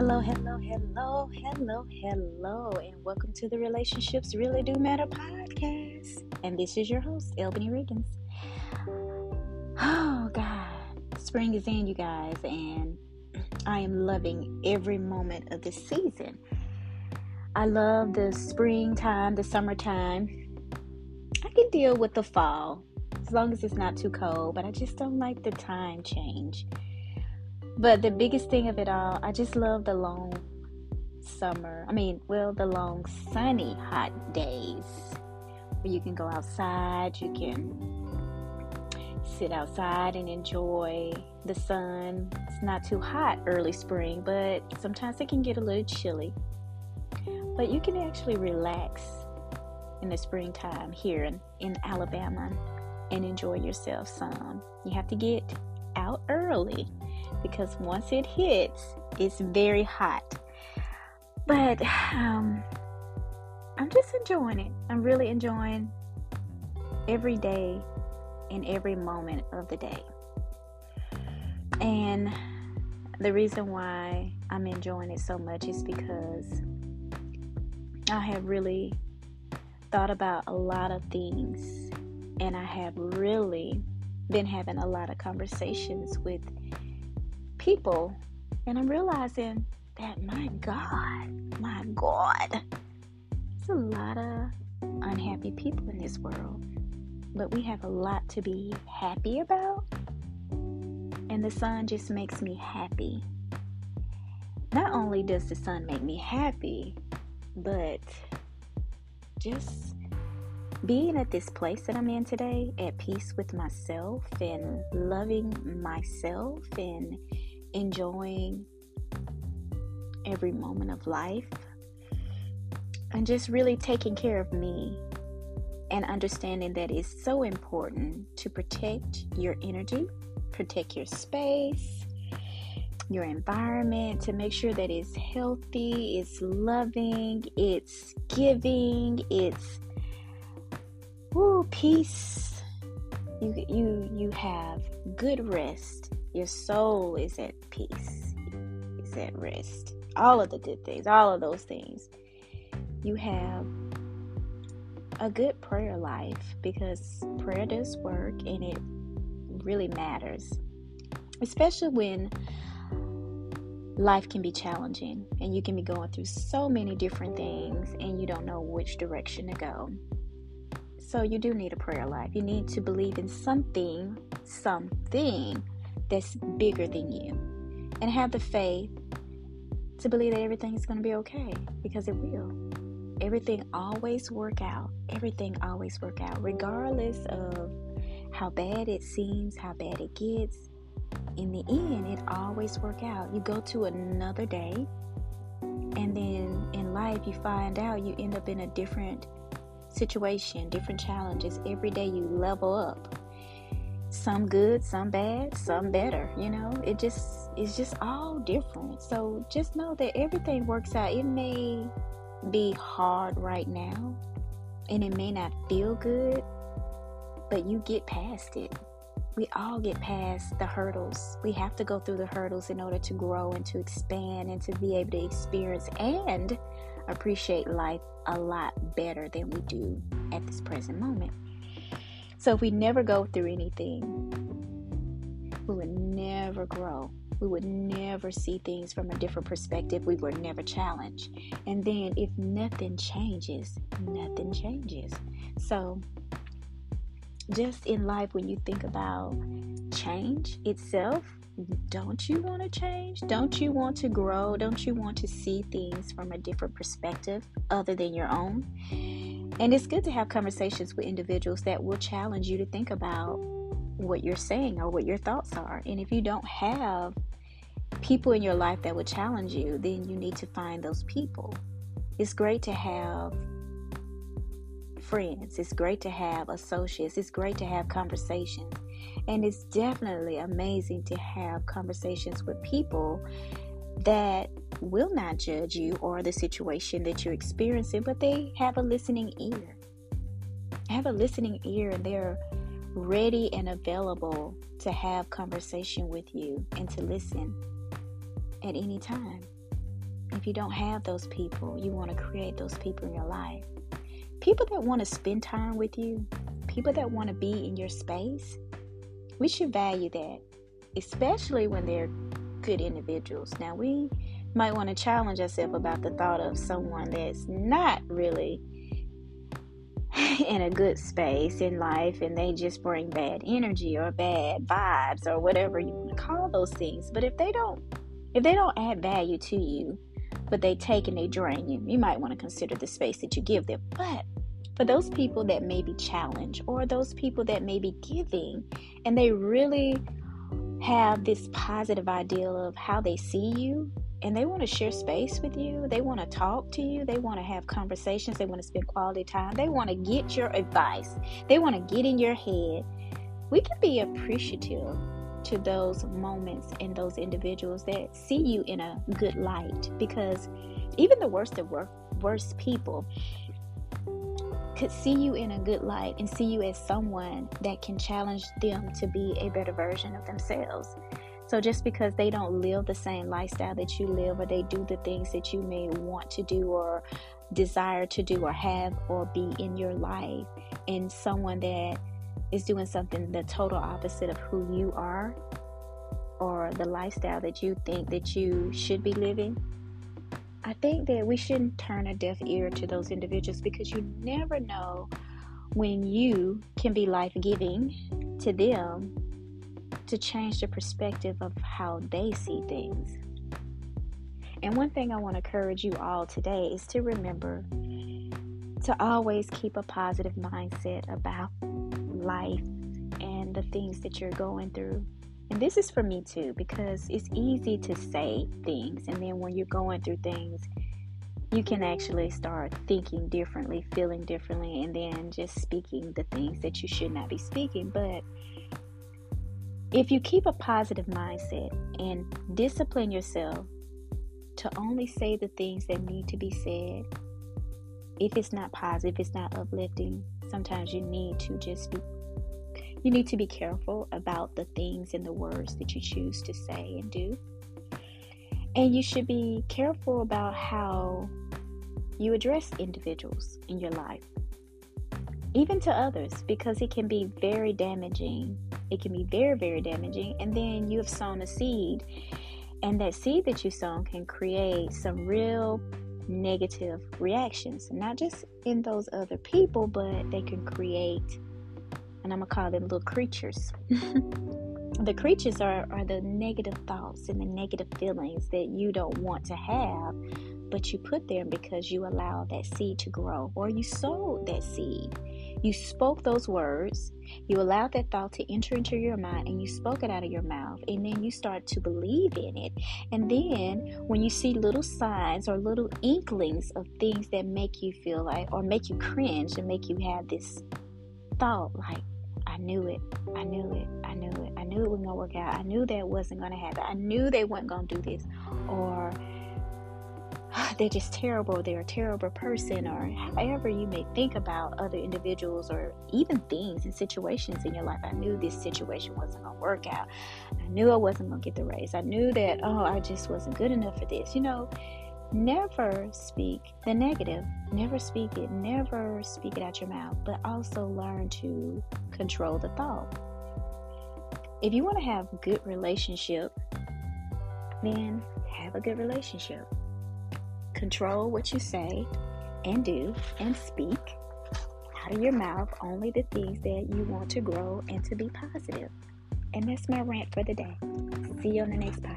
Hello, and welcome to the Relationships Really Do Matter podcast. And this is your host, Albany Riggins. Oh, God. Spring is in, you guys, and I am loving every moment of this season. I love the springtime, the summertime. I can deal with the fall, as long as it's not too cold, but I just don't like the time change. But the biggest thing of it all, I just love the long the long sunny hot days where you can go outside, you can sit outside and enjoy the sun. It's not too hot early spring, but sometimes it can get a little chilly. But you can actually relax in the springtime here in Alabama and enjoy yourself some. You have to get out early, because once it hits, it's very hot. But I'm just enjoying it. I'm really enjoying every day and every moment of the day. And the reason why I'm enjoying it so much is because I have really thought about a lot of things, and I have really been having a lot of conversations with people, and I'm realizing that my God, there's a lot of unhappy people in this world, but we have a lot to be happy about, and the sun just makes me happy. Not only does the sun make me happy, but just being at this place that I'm in today, at peace with myself and loving myself and enjoying every moment of life and just really taking care of me and understanding that it's so important to protect your energy, protect your space, your environment, to make sure that it's healthy, it's loving, it's giving, it's peace. You have good rest. Your soul is at peace. It's at rest. All of the good things, all of those things. You have a good prayer life, because prayer does work and it really matters. Especially when life can be challenging and you can be going through so many different things and you don't know which direction to go. So you do need a prayer life. You need to believe in something that's bigger than you, and have the faith to believe that everything is going to be okay, because it will. Everything always work out. Regardless of how bad it seems, how bad it gets. In the end, it always work out. You go to another day, and then in life you find out you end up in a different situation, different challenges. Every day you level up. Some good, some bad, some better. It's just all different. So just know that everything works out. It may be hard right now, and it may not feel good, but you get past it. We all get past the hurdles. We have to go through the hurdles in order to grow and to expand and to be able to experience and appreciate life a lot better than we do at this present moment. So if we never go through anything, we would never grow. We would never see things from a different perspective. We were never challenged. And then if nothing changes, nothing changes. So just in life, when you think about change itself, don't you want to change? Don't you want to grow? Don't you want to see things from a different perspective other than your own? And it's good to have conversations with individuals that will challenge you to think about what you're saying or what your thoughts are. And if you don't have people in your life that will challenge you, then you need to find those people. It's great to have friends. It's great to have associates. It's great to have conversations. And it's definitely amazing to have conversations with people that will not judge you or the situation that you're experiencing, but they have a listening ear. And they're ready and available to have conversation with you and to listen at any time. If you don't have those people, you want to create those people in your life. People that want to spend time with you, people that want to be in your space, we should value that, especially when they're good individuals. Now, we might want to challenge ourselves about the thought of someone that's not really in a good space in life and they just bring bad energy or bad vibes or whatever you want to call those things. But if they don't add value to you, but they take and they drain you, you might want to consider the space that you give them. But for those people that may be challenged, or those people that may be giving, and they really have this positive ideal of how they see you, and they want to share space with you, they want to talk to you, they want to have conversations, they want to spend quality time, they want to get your advice, they want to get in your head, we can be appreciative to those moments and those individuals that see you in a good light, because even the worst of worst people could see you in a good light and see you as someone that can challenge them to be a better version of themselves. So just because they don't live the same lifestyle that you live, or they do the things that you may want to do or desire to do or have or be in your life, and someone that is doing something the total opposite of who you are or the lifestyle that you think that you should be living, I think that we shouldn't turn a deaf ear to those individuals, because you never know when you can be life-giving to them to change the perspective of how they see things. And one thing I want to encourage you all today is to remember to always keep a positive mindset about life and the things that you're going through. And this is for me too, because it's easy to say things, and then when you're going through things, you can actually start thinking differently, feeling differently, and then just speaking the things that you should not be speaking. But if you keep a positive mindset and discipline yourself to only say the things that need to be said, if it's not positive, it's not uplifting, sometimes you need to be careful about the things and the words that you choose to say and do. And you should be careful about how you address individuals in your life, even to others, because it can be very damaging. It can be very, very damaging. And then you have sown a seed, and that seed that you sown can create some real negative reactions, not just in those other people, but they can create, and I'm going to call them little creatures. The creatures are the negative thoughts and the negative feelings that you don't want to have, but you put there because you allow that seed to grow, or you sowed that seed. You spoke those words, you allowed that thought to enter into your mind, and you spoke it out of your mouth, and then you start to believe in it. And then when you see little signs or little inklings of things that make you feel like, or make you cringe and make you have this thought like, I knew it wasn't gonna work out, I knew that wasn't gonna happen, I knew they weren't gonna do this, or they're just terrible, they're a terrible person, or however you may think about other individuals or even things and situations in your life. I knew this situation wasn't going to work out. I knew I wasn't going to get the raise. I knew that, I just wasn't good enough for this. Never speak the negative. Never speak it. Never speak it out your mouth, but also learn to control the thought. If you want to have a good relationship, then have a good relationship. Control what you say and do and speak out of your mouth only the things that you want to grow and to be positive. And that's my rant for the day. See you on the next podcast.